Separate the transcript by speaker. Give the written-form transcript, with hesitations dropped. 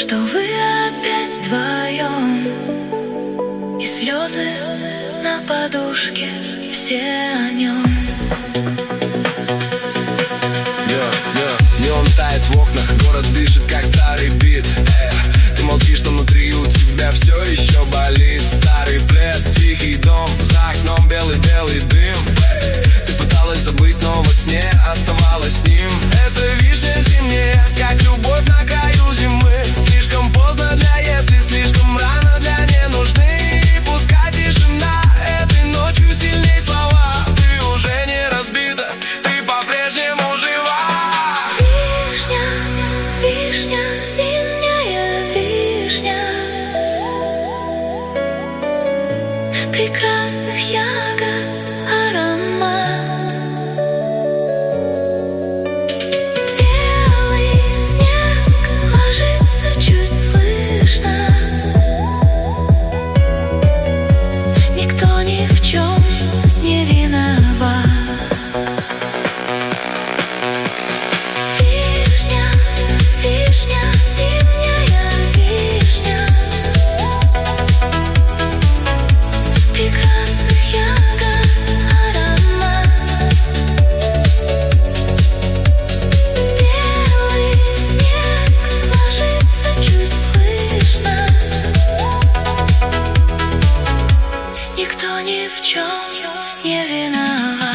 Speaker 1: что вы опять вдвоем, и слезы на подушке, все о нем.
Speaker 2: Неон тает в окнах, город дышит, как старый бит. Ты молчишь, но внутри у тебя все еще болит. Старый плед, тихий дом, за окном белый-белый дым. Ты пыталась забыть, но во сне оставалась с ним. Это вишня зимняя, как любовь на краю зимы. Слишком поздно для если, слишком рано для не нужны. Пускай тишина, этой ночью сильней слова. Ты уже не разбита, ты по-прежнему жива.
Speaker 1: Вишня, вишня, зимняя вишня, прекрасных ягод аромат. Белый снег ложится чуть слышно. Никто ни в чем не виноват. Вишня, вишня, зимняя вишня, прекрасных ягод аромат. Белый снег ложится чуть слышно. Никто ни в чем не виноват.